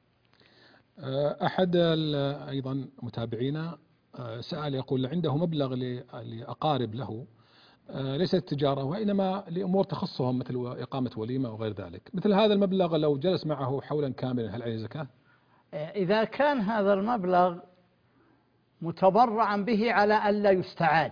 أحد أيضا متابعينا سأل يقول عنده مبلغ لأقارب له ليست تجارة وإنما لأمور تخصهم مثل إقامة وليمة وغير ذلك، مثل هذا المبلغ لو جلس معه حولا كاملا هل عليه زكاة؟ إذا كان هذا المبلغ متبرعا به على ألا يستعاد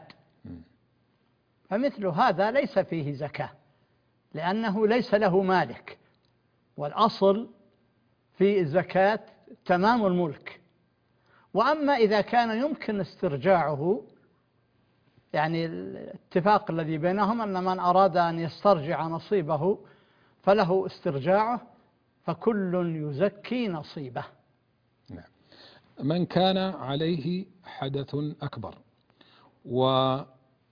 فمثل هذا ليس فيه زكاة، لأنه ليس له مالك، والأصل في الزكاة تمام الملك. وأما إذا كان يمكن استرجاعه، يعني الاتفاق الذي بينهم أن من أراد أن يسترجع نصيبه فله استرجاعه، فكل يزكي نصيبه. نعم. من كان عليه حدث أكبر ولم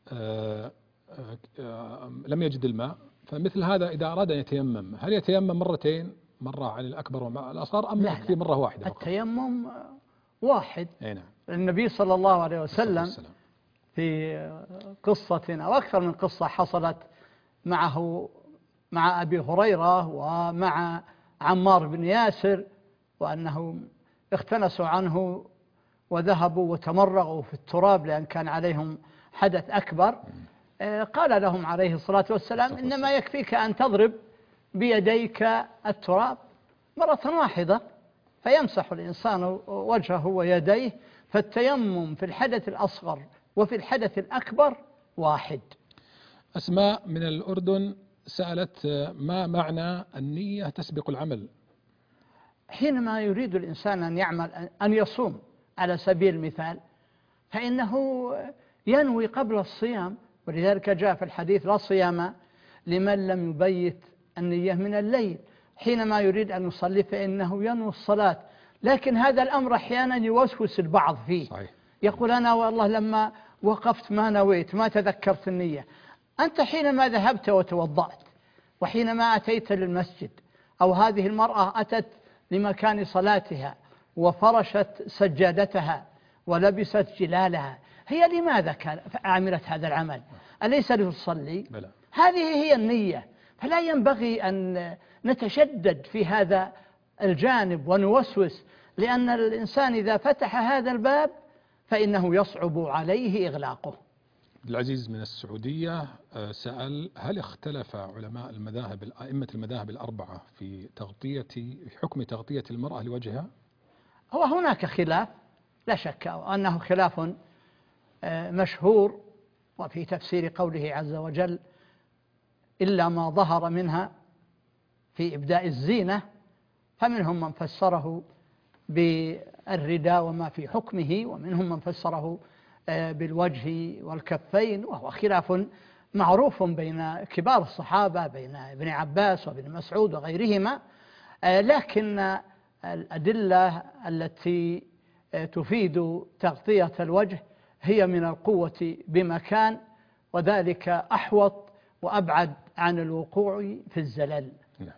يجد الماء، فمثل هذا إذا أراد أن يتيمم هل يتيمم مرتين، مرة عن الأكبر والأصغر، أم يكفي مرة واحدة فقط؟ التيمم واحد. نعم. النبي صلى الله عليه وسلم في قصة أو أكثر من قصة حصلت معه مع أبي هريرة ومع عمار بن ياسر، وأنهم اختنسوا عنه وذهبوا وتمرغوا في التراب لأن كان عليهم حدث أكبر. قال لهم عليه الصلاة والسلام إنما يكفيك أن تضرب بيديك التراب مرة واحدة فيمسح الإنسان وجهه ويديه، فالتيمم في الحدث الأصغر وفي الحدث الأكبر واحد. أسماء من الأردن سألت ما معنى النية تسبق العمل؟ حينما يريد الإنسان أن يعمل أن يصوم على سبيل المثال فإنه ينوي قبل الصيام، ولذلك جاء في الحديث لا صيام لمن لم يبيت النية من الليل. حينما يريد أن يصلي فإنه ينوي الصلاة، لكن هذا الأمر أحيانا يوسوس البعض فيه. صحيح. يقول أنا والله لما وقفت ما نويت ما تذكرت النية. أنت حينما ذهبت وتوضأت وحينما أتيت للمسجد أو هذه المرأة أتت لمكان صلاتها وفرشت سجادتها ولبست جلالها، هي لماذا كان عملت هذا العمل؟ أليس لتصلي؟ بلا. هذه هي النية. فلا ينبغي أن نتشدد في هذا الجانب ونوسوس، لأن الإنسان إذا فتح هذا الباب فإنه يصعب عليه إغلاقه. العزيز من السعودية سأل هل اختلف علماء المذاهب أئمة المذاهب الأربعة في تغطية في حكم تغطية المرأة لوجهها؟ هو هناك خلاف لا شك أنه خلاف مشهور، وفي تفسير قوله عز وجل إلا ما ظهر منها في إبداء الزينة، فمنهم من فسره بالرداء وما في حكمه، ومنهم من فسره بالوجه والكفين، وهو خلاف معروف بين كبار الصحابة، بين ابن عباس وابن مسعود وغيرهما. لكن الأدلة التي تفيد تغطية الوجه هي من القوة بمكان، وذلك أحوط وأبعد عن الوقوع في الزلل.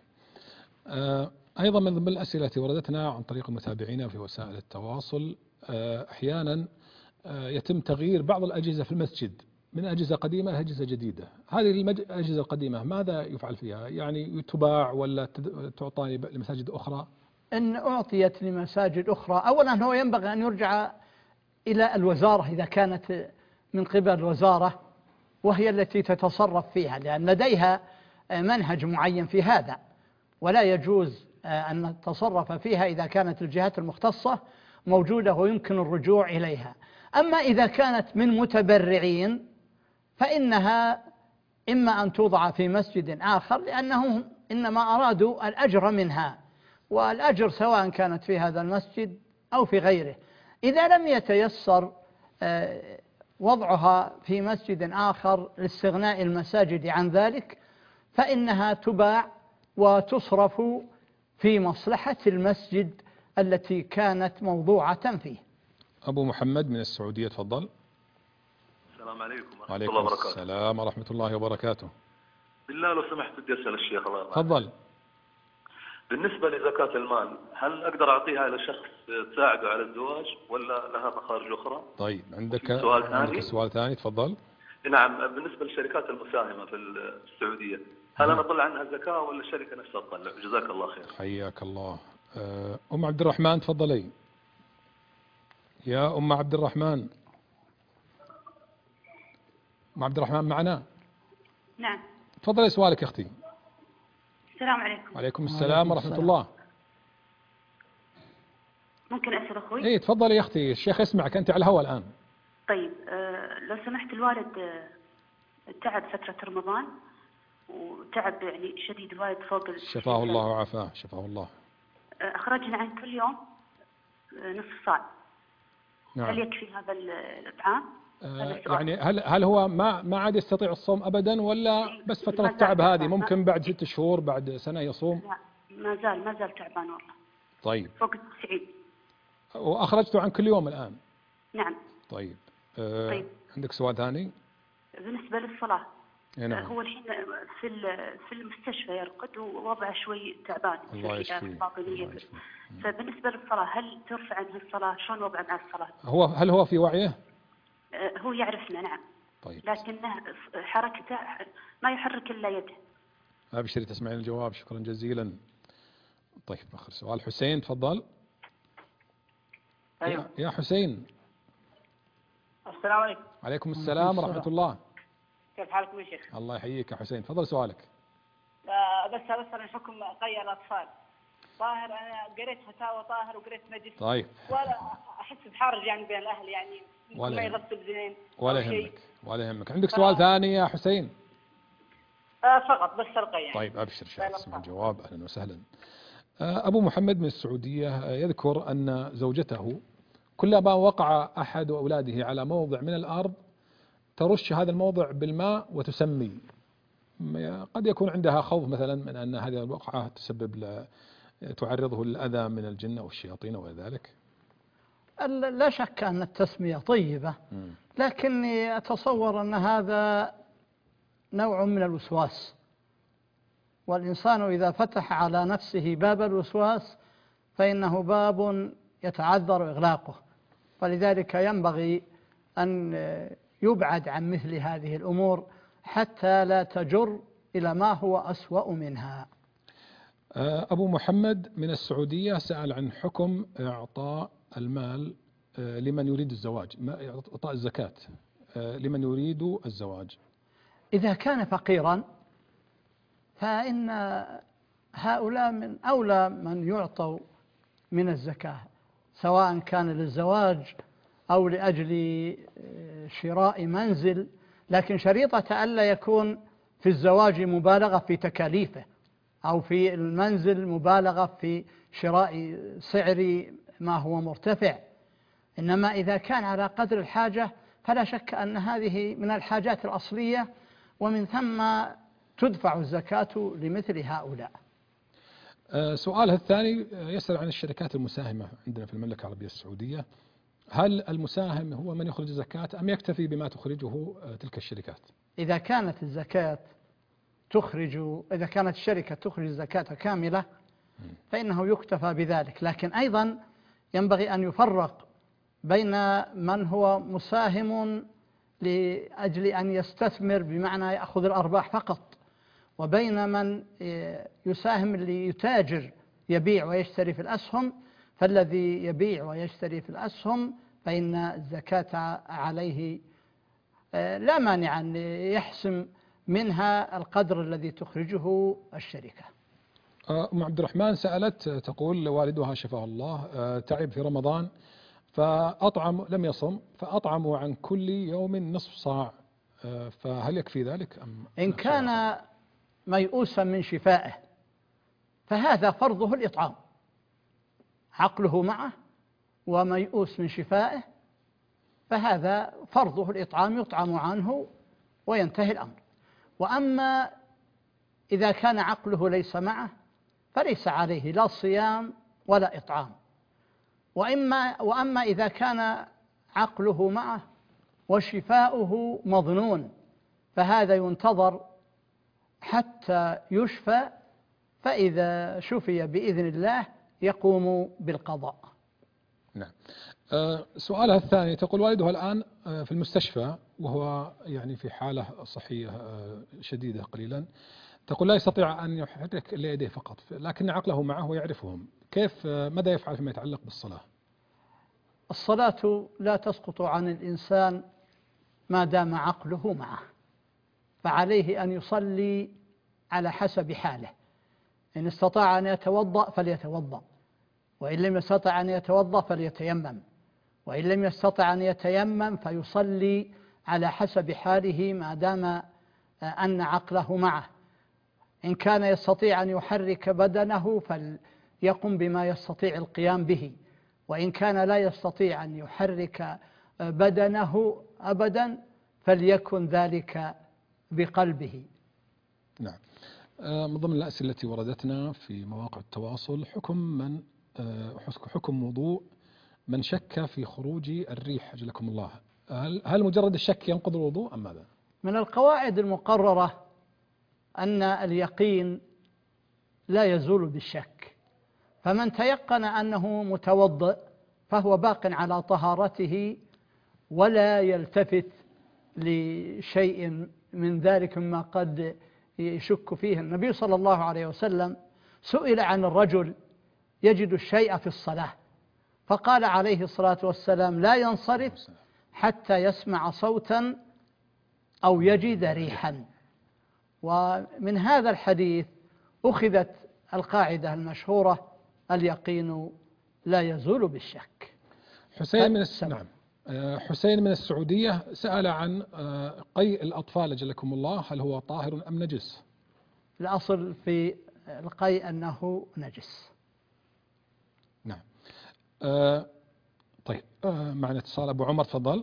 نعم. أيضا من ضمن الأسئلة التي وردتنا عن طريق المتابعين في وسائل التواصل، أحيانا يتم تغيير بعض الأجهزة في المسجد من أجهزة قديمة إلى أجهزة جديدة. هذه الأجهزة القديمة ماذا يفعل فيها؟ يعني تباع ولا تعطى لمساجد أخرى؟ إن أعطيت لمساجد أخرى، أولا هو ينبغي أن يرجع إلى الوزارة إذا كانت من قبل الوزارة وهي التي تتصرف فيها، لأن لديها منهج معين في هذا، ولا يجوز أن نتصرف فيها إذا كانت الجهات المختصة موجودة ويمكن الرجوع إليها. أما إذا كانت من متبرعين فإنها إما أن توضع في مسجد آخر، لأنهم إنما أرادوا الأجر منها، والأجر سواء كانت في هذا المسجد أو في غيره. إذا لم يتيسر وضعها في مسجد آخر لاستغناء المساجد عن ذلك، فإنها تباع وتصرف في مصلحة المسجد التي كانت موضوعة فيه. أبو محمد من السعودية، تفضل. السلام عليكم ورحمة وعليكم الله وبركاته. السلام ورحمة الله وبركاته. بالله لو سمحت بدي أسأل الشيخ الله يرحمه. تفضل. بالنسبة لزكاة المال، هل أقدر أعطيها لشخص تساعده على الزواج ولا لها مخارج أخرى؟ طيب عندك سؤال عندك ثاني؟ سؤال ثاني، تفضل. نعم، بالنسبة للشركات المساهمة في السعودية، هل أنا أطلع عنها زكاة ولا الشركة نفسها تطلع؟ جزاك الله خير. حياك الله. أم عبد الرحمن تفضلي. يا أم عبد الرحمن. أم عبد الرحمن معنا؟ نعم. تفضلي سؤالك يا أختي. السلام عليكم. وعليكم السلام ورحمة الله. ممكن أسأل أخوي؟ إيه تفضلي يا أختي، الشيخ يسمعك، أنت على الهواء الآن. طيب آه لو سمحت، الوالد آه تعب فترة رمضان وتعب يعني شديد، الوالد فوق. شفاه الله وعافاه، شفاه الله. آه أخرجنا عن كل يوم آه نصف صاع. نعم. هل يكفي هذا الإطعام؟ آه يعني هل هل هو ما ما عاد يستطيع الصوم أبدا، ولا بس فترة التعب هذه ممكن بعد ست شهور بعد سنة يصوم؟ لا ما زال ما زال تعبان والله. طيب. فوق التسعين. وأخرجته عن كل يوم الآن؟ نعم. طيب. آه طيب. عندك سؤال ثاني؟ بالنسبة للصلاة. نعم. هو الحين في في المستشفى يرقد ووضعه شوي تعبان. الله يشفيه. فبالنسبة للصلاة هل ترفع عنه الصلاة؟ شلون وضعه مع الصلاة؟ هو هل هو في وعيه؟ هو يعرفنا نعم. طيب. لكنه حركته ما يحرك إلا يده. أبشري تسمعين الجواب، شكرا جزيلا. طيب آخر سؤال، حسين تفضل. أيوه. يا حسين. السلام عليكم. عليكم السلام ورحمة الله. كيف حالكم يا شيخ؟ الله يحييك يا حسين، تفضل سؤالك. آه بس بس عن حكم قي الأطفال. طاهر، أنا قريت فتاوى طاهر وقريت نجس. طيب. ولا أحس بحرج يعني بين الأهل، يعني ما يغسل زين. ولا يهمك ولا يهمك. عندك سؤال ف... ثاني يا حسين؟ آه فقط بس القي يعني. طيب أبشر شيخ، اسمع الجواب. أهلا وسهلا. أبو محمد من السعودية يذكر أن زوجته كلما وقع أحد أولاده على موضع من الأرض ترش هذا الموضع بالماء وتسمي. قد يكون عندها خوف مثلا من أن هذه الوقعة تسبب ل... تعرضه للأذى من الجن أو الشياطين وذلك. لا شك أن التسمية طيبة، لكني أتصور أن هذا نوع من الوسواس، والإنسان إذا فتح على نفسه باب الوسواس فإنه باب يتعذر إغلاقه، فلذلك ينبغي أن يبعد عن مثل هذه الأمور حتى لا تجر إلى ما هو أسوأ منها. أبو محمد من السعودية سأل عن حكم إعطاء المال لمن يريد الزواج، إعطاء الزكاة لمن يريد الزواج. إذا كان فقيرا فإن هؤلاء من أولى من يعطوا من الزكاة، سواء كان للزواج أو لأجل شراء منزل، لكن شريطة ألا يكون في الزواج مبالغة في تكاليفه، أو في المنزل مبالغة في شراء سعر ما هو مرتفع، إنما إذا كان على قدر الحاجة فلا شك أن هذه من الحاجات الأصلية، ومن ثم تدفع الزكاة لمثل هؤلاء. سؤالها الثاني يسأل عن الشركات المساهمة عندنا في المملكة العربية السعودية، هل المساهم هو من يخرج الزكاة أم يكتفي بما تخرجه تلك الشركات؟ إذا كانت الزكاة تخرج إذا كانت الشركة تخرج زكاة كاملة فإنه يكتفى بذلك، لكن أيضا ينبغي أن يفرق بين من هو مساهم لأجل أن يستثمر بمعنى يأخذ الأرباح فقط، وبين من يساهم ليتاجر يبيع ويشتري في الأسهم. فالذي يبيع ويشتري في الأسهم فإن الزكاة عليه لا مانع أن يحسم منها القدر الذي تخرجه الشركة. أم عبد الرحمن سألت تقول والدها شفاه الله تعب في رمضان فأطعم لم يصم فأطعموا عن كل يوم نصف صاع، فهل يكفي ذلك أم؟ إن كان ميؤوسا من شفائه فهذا فرضه الإطعام، عقله معه وميؤوس من شفائه فهذا فرضه الإطعام، يطعم عنه وينتهي الأمر. وأما إذا كان عقله ليس معه فليس عليه لا صيام ولا إطعام. وإما وأما إذا كان عقله معه وشفاؤه مظنون فهذا ينتظر حتى يشفى، فإذا شفي بإذن الله يقوم بالقضاء. نعم. أه سؤالها الثاني تقول والدها الآن في المستشفى وهو يعني في حالة صحية شديدة قليلا، تقول لا يستطيع أن يحرك إلا يديه فقط لكن عقله معه ويعرفهم، كيف ماذا يفعل فيما يتعلق بالصلاة؟ الصلاة لا تسقط عن الإنسان ما دام عقله معه، فعليه أن يصلي على حسب حاله، إن استطاع أن يتوضأ فليتوضأ، وإن لم يستطع أن يتوضأ فليتيمم، وإن لم يستطع أن يتيمم فيصلي على حسب حاله ما دام أن عقله معه. إن كان يستطيع أن يحرك بدنه فليقم بما يستطيع القيام به، وإن كان لا يستطيع أن يحرك بدنه أبدا فليكن ذلك بقلبه. نعم. من ضمن الأسئلة التي وردتنا في مواقع التواصل حكم من حكم وضوء من شك في خروج الريح أجلكم الله، هل هل مجرد الشك ينقض الوضوء أم ماذا؟ من القواعد المقررة أن اليقين لا يزول بالشك، فمن تيقن أنه متوضئ فهو باق على طهارته ولا يلتفت لشيء من ذلك مما قد يشك فيه. النبي صلى الله عليه وسلم سئل عن الرجل يجد الشيء في الصلاة فقال عليه الصلاة والسلام لا ينصرف حتى يسمع صوتا أو يجد ريحا. ومن هذا الحديث أخذت القاعدة المشهورة اليقين لا يزول بالشك. حسين من نعم. حسين من السعودية سأل عن قيء الأطفال أجلكم الله، هل هو طاهر أم نجس؟ الأصل في القيء أنه نجس. نعم. آه طيب آه معنا اتصال أبو عمر، تفضل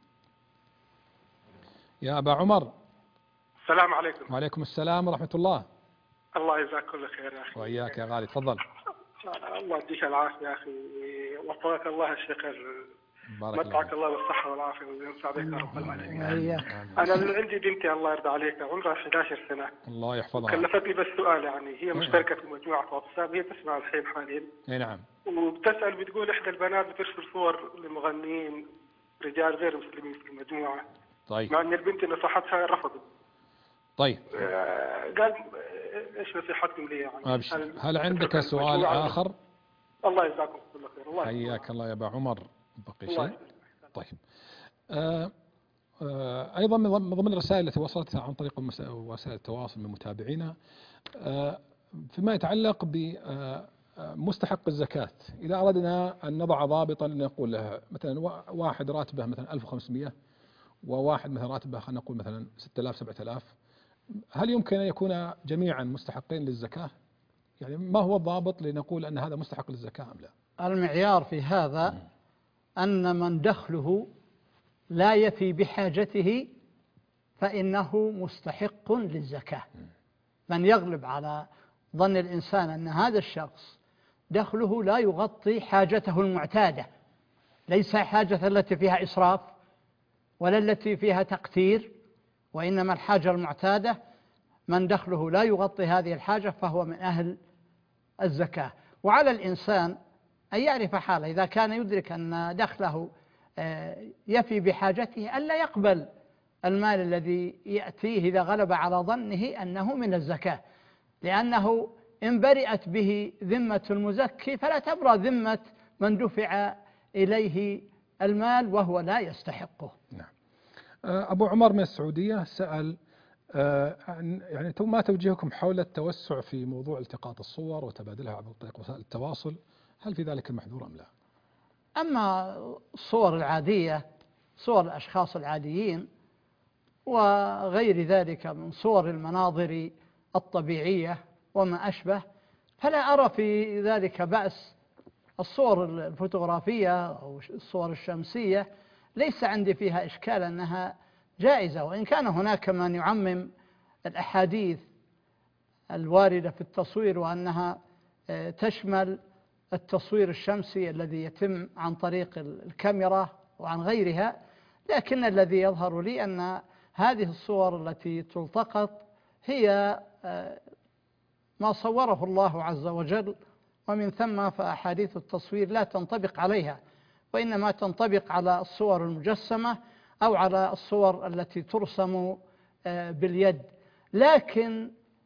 يا أبا عمر. السلام عليكم. وعليكم السلام ورحمة الله. الله يجزاك كل خير يا أخي. وإياك يا غالي، تفضل. الله يديك العافية يا أخي، وفقك الله الشيخ، متعك الله بالصحة والعافية وينفع بك يا رب العالمين. أنا اللي عندي بنتي الله يرضى عليك عمرها أحد عشر سنة، الله يحفظها، كلفتني بس سؤال، يعني هي مشتركة في مجموعة واتساب، هي تسمع الحين حاليا. اي نعم. وبتسأل بتقول إحدى البنات بترسل صور لمغنيين رجال غير مسلمين في المجموعة. طيب. مع أن البنت نصحتها رفضت. طيب. آه قال إيش نصيحتكم لي يعني؟ هل, هل عندك سؤال آخر؟ الله يجزاكم كل خير. الله حياك الله يا أبا عمر. بقي شيء؟ طيب. آه آه أيضا من ضمن الرسائل التي وصلت عن طريق وسائل التواصل من متابعينا آه فيما يتعلق بمستحق الزكاة، إذا أردنا أن نضع ضابطا نقول له مثلا واحد راتبه مثلا ألف وخمسمئة وواحد مثلا راتبه خلينا نقول مثلا ستة آلاف سبعة آلاف، هل يمكن أن يكون جميعا مستحقين للزكاة؟ يعني ما هو الضابط لنقول أن هذا مستحق للزكاة أم لا؟ المعيار في هذا أن من دخله لا يفي بحاجته فإنه مستحق للزكاة. من يغلب على ظن الإنسان أن هذا الشخص دخله لا يغطي حاجته المعتادة، ليس حاجة التي فيها إسراف ولا التي فيها تقتير، وإنما الحاجة المعتادة، من دخله لا يغطي هذه الحاجة فهو من أهل الزكاة. وعلى الإنسان أن يعرف حاله، إذا كان يدرك أن دخله يفي بحاجته ألا يقبل المال الذي يأتيه إذا غلب على ظنه أنه من الزكاة، لأنه إن برئت به ذمة المزكي فلا تبرأ ذمة من دفع إليه المال وهو لا يستحقه. نعم. أبو عمر من السعودية سأل يعني ما توجيهكم حول التوسع في موضوع التقاط الصور وتبادلها عبر طريق وسائل التواصل، هل في ذلك محذور أم لا؟ أما الصور العادية، صور الأشخاص العاديين وغير ذلك من صور المناظر الطبيعية وما أشبه، فلا أرى في ذلك بأس. الصور الفوتوغرافية أو الصور الشمسية ليس عندي فيها إشكال أنها جائزة، وإن كان هناك من يعمم الأحاديث الواردة في التصوير وأنها تشمل التصوير الشمسي الذي يتم عن طريق الكاميرا وعن غيرها، لكن الذي يظهر لي أن هذه الصور التي تلتقط هي ما صوره الله عز وجل، ومن ثم فأحاديث التصوير لا تنطبق عليها، وإنما تنطبق على الصور المجسمة أو على الصور التي ترسم باليد. لكن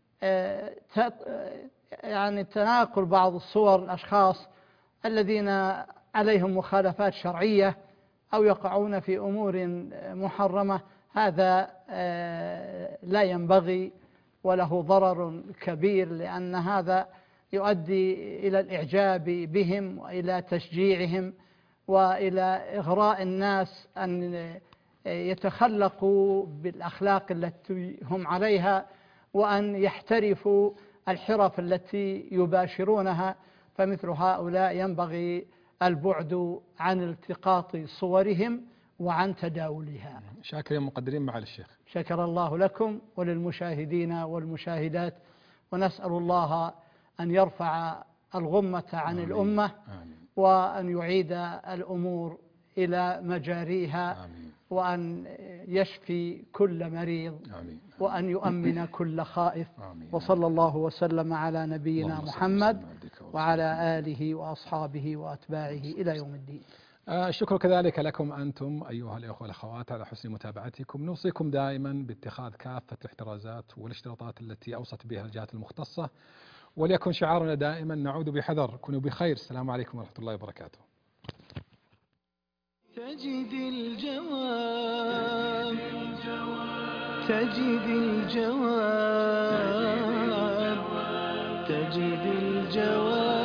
يعني تناقل بعض الصور الأشخاص الذين عليهم مخالفات شرعية أو يقعون في أمور محرمة، هذا لا ينبغي وله ضرر كبير، لأن هذا يؤدي إلى الإعجاب بهم وإلى تشجيعهم وإلى إغراء الناس أن يتخلقوا بالأخلاق التي هم عليها وأن يحترفوا الحرف التي يباشرونها. فمثل هؤلاء ينبغي البعد عن التقاط صورهم وعن تداولها. شاكرين مقدرين مع الشيخ. شكر الله لكم وللمشاهدين والمشاهدات، ونسأل الله أن يرفع الغمة عن آمين. الأمة آمين. وأن يعيد الأمور إلى مجاريها آمين. وأن يشفي كل مريض آمين. وأن يؤمن كل خائف آمين. وصلى الله وسلم على نبينا محمد وعلى آله وأصحابه وأتباعه إلى يوم الدين. الشكر كذلك لكم أنتم أيها الأخوة والأخوات على حسن متابعتكم. نوصيكم دائما باتخاذ كافة الاحترازات والاشتراطات التي أوصت بها الجهات المختصة، وليكن شعارنا دائما نعود بحذر. كونوا بخير. السلام عليكم ورحمة الله وبركاته. تجد الجواب تجد الجواب تجد الجواب